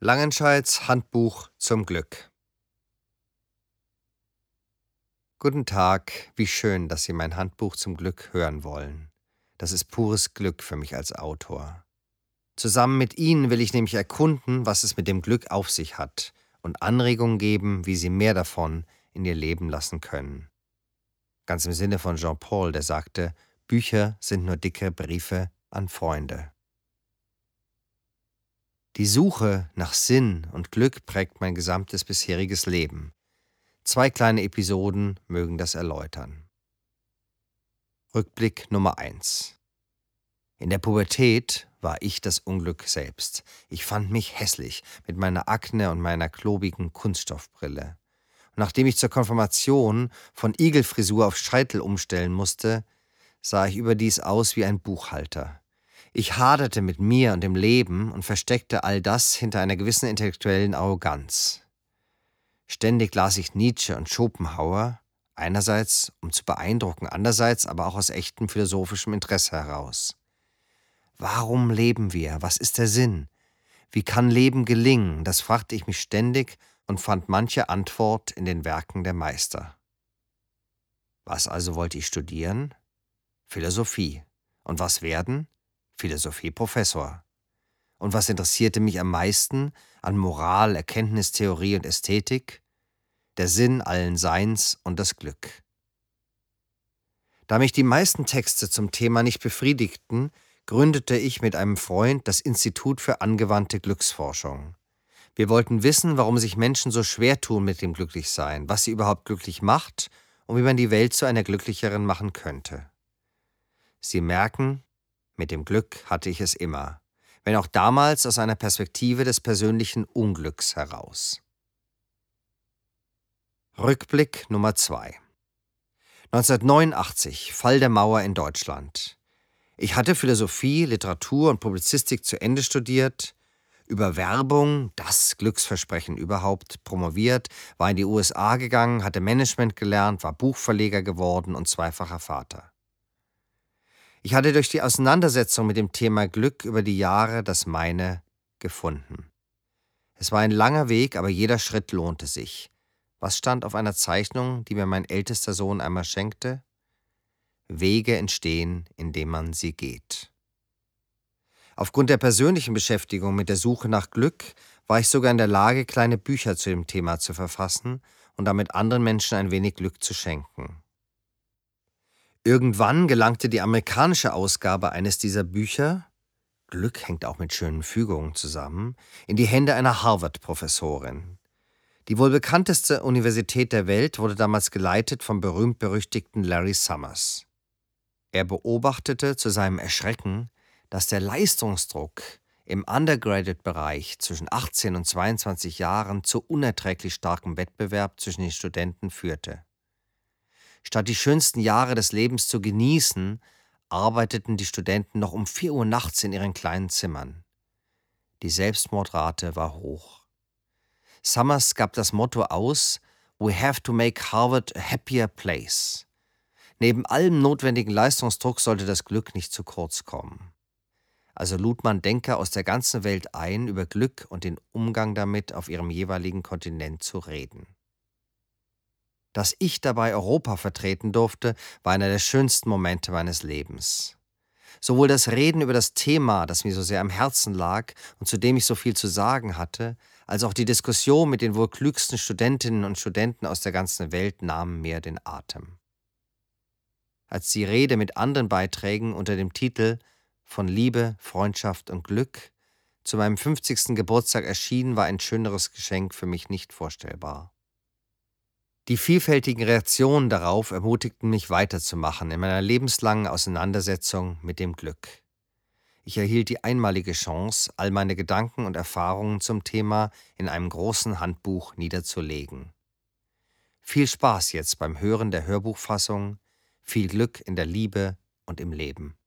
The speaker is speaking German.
Langenscheids Handbuch zum Glück. Guten Tag, wie schön, dass Sie mein Handbuch zum Glück hören wollen. Das ist pures Glück für mich als Autor. Zusammen mit Ihnen will ich nämlich erkunden, was es mit dem Glück auf sich hat und Anregungen geben, wie Sie mehr davon in Ihr Leben lassen können. Ganz im Sinne von Jean-Paul, der sagte, Bücher sind nur dicke Briefe an Freunde. Die Suche nach Sinn und Glück prägt mein gesamtes bisheriges Leben. 2 kleine Episoden mögen das erläutern. Rückblick Nummer 1. In der Pubertät war ich das Unglück selbst. Ich fand mich hässlich mit meiner Akne und meiner klobigen Kunststoffbrille. Und nachdem ich zur Konfirmation von Igelfrisur auf Scheitel umstellen musste, sah ich überdies aus wie ein Buchhalter. Ich haderte mit mir und dem Leben und versteckte all das hinter einer gewissen intellektuellen Arroganz. Ständig las ich Nietzsche und Schopenhauer, einerseits um zu beeindrucken, andererseits aber auch aus echtem philosophischem Interesse heraus. Warum leben wir? Was ist der Sinn? Wie kann Leben gelingen? Das fragte ich mich ständig und fand manche Antwort in den Werken der Meister. Was also wollte ich studieren? Philosophie. Und was werden? Philosophieprofessor. Und was interessierte mich am meisten an Moral, Erkenntnistheorie und Ästhetik? Der Sinn allen Seins und das Glück. Da mich die meisten Texte zum Thema nicht befriedigten, gründete ich mit einem Freund das Institut für angewandte Glücksforschung. Wir wollten wissen, warum sich Menschen so schwer tun mit dem Glücklichsein, was sie überhaupt glücklich macht und wie man die Welt zu einer glücklicheren machen könnte. Sie merken, mit dem Glück hatte ich es immer, wenn auch damals aus einer Perspektive des persönlichen Unglücks heraus. Rückblick Nummer 2. 1989, Fall der Mauer in Deutschland. Ich hatte Philosophie, Literatur und Publizistik zu Ende studiert, über Werbung, das Glücksversprechen überhaupt, promoviert, war in die USA gegangen, hatte Management gelernt, war Buchverleger geworden und zweifacher Vater. Ich hatte durch die Auseinandersetzung mit dem Thema Glück über die Jahre das meine gefunden. Es war ein langer Weg, aber jeder Schritt lohnte sich. Was stand auf einer Zeichnung, die mir mein ältester Sohn einmal schenkte? Wege entstehen, indem man sie geht. Aufgrund der persönlichen Beschäftigung mit der Suche nach Glück war ich sogar in der Lage, kleine Bücher zu dem Thema zu verfassen und damit anderen Menschen ein wenig Glück zu schenken. Irgendwann gelangte die amerikanische Ausgabe eines dieser Bücher, Glück hängt auch mit schönen Fügungen zusammen, in die Hände einer Harvard-Professorin. Die wohl bekannteste Universität der Welt wurde damals geleitet vom berühmt-berüchtigten Larry Summers. Er beobachtete zu seinem Erschrecken, dass der Leistungsdruck im Undergraduate-Bereich zwischen 18 und 22 Jahren zu unerträglich starkem Wettbewerb zwischen den Studenten führte. Statt die schönsten Jahre des Lebens zu genießen, arbeiteten die Studenten noch um 4 Uhr nachts in ihren kleinen Zimmern. Die Selbstmordrate war hoch. Summers gab das Motto aus, "We have to make Harvard a happier place." Neben allem notwendigen Leistungsdruck sollte das Glück nicht zu kurz kommen. Also lud man Denker aus der ganzen Welt ein, über Glück und den Umgang damit auf ihrem jeweiligen Kontinent zu reden. Dass ich dabei Europa vertreten durfte, war einer der schönsten Momente meines Lebens. Sowohl das Reden über das Thema, das mir so sehr am Herzen lag und zu dem ich so viel zu sagen hatte, als auch die Diskussion mit den wohl klügsten Studentinnen und Studenten aus der ganzen Welt nahmen mir den Atem. Als die Rede mit anderen Beiträgen unter dem Titel »Von Liebe, Freundschaft und Glück« zu meinem 50. Geburtstag erschien, war ein schöneres Geschenk für mich nicht vorstellbar. Die vielfältigen Reaktionen darauf ermutigten mich weiterzumachen in meiner lebenslangen Auseinandersetzung mit dem Glück. Ich erhielt die einmalige Chance, all meine Gedanken und Erfahrungen zum Thema in einem großen Handbuch niederzulegen. Viel Spaß jetzt beim Hören der Hörbuchfassung, viel Glück in der Liebe und im Leben.